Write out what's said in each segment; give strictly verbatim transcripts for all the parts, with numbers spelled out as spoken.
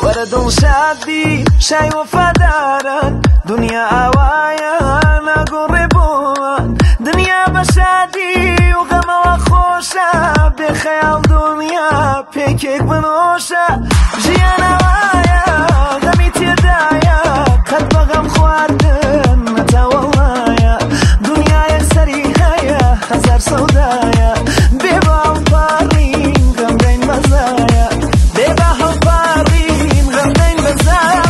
وردم شادی شای وفادارن دنیا آوایا نگوری بوان دنیا بشادی و غم و خوشا به خیال دنیا پیکیک بنوشا جیان آوایا غمی تیدایا قد بغم خواردن نتاولایا دنیا یک سری هیا هزار سودایا بیبال پارین غم دین مزایا بیبال پارین غم دین مزایا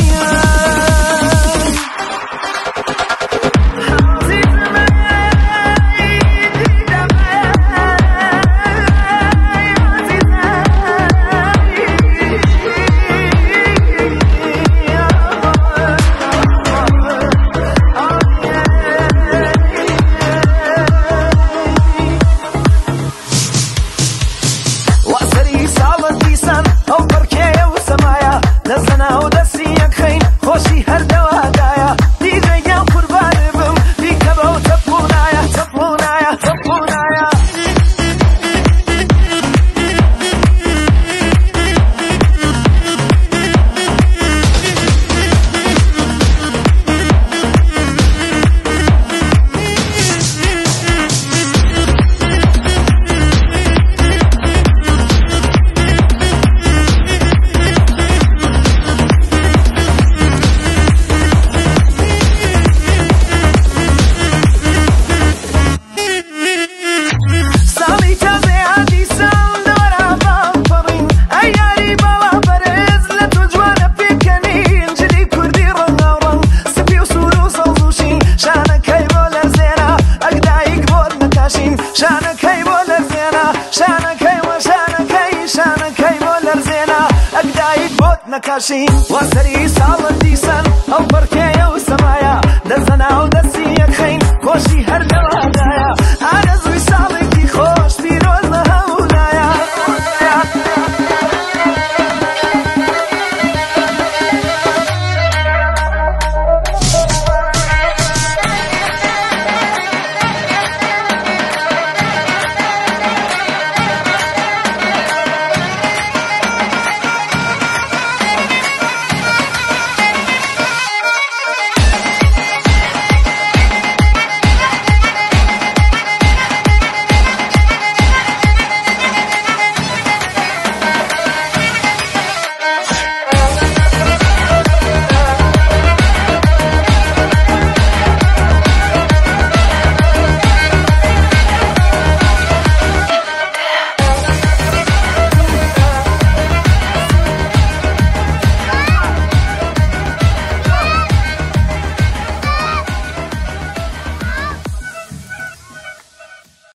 نکاشین وسری سال دیسن او برکه و سمایا دزنا و دسی یک خین خوشی هر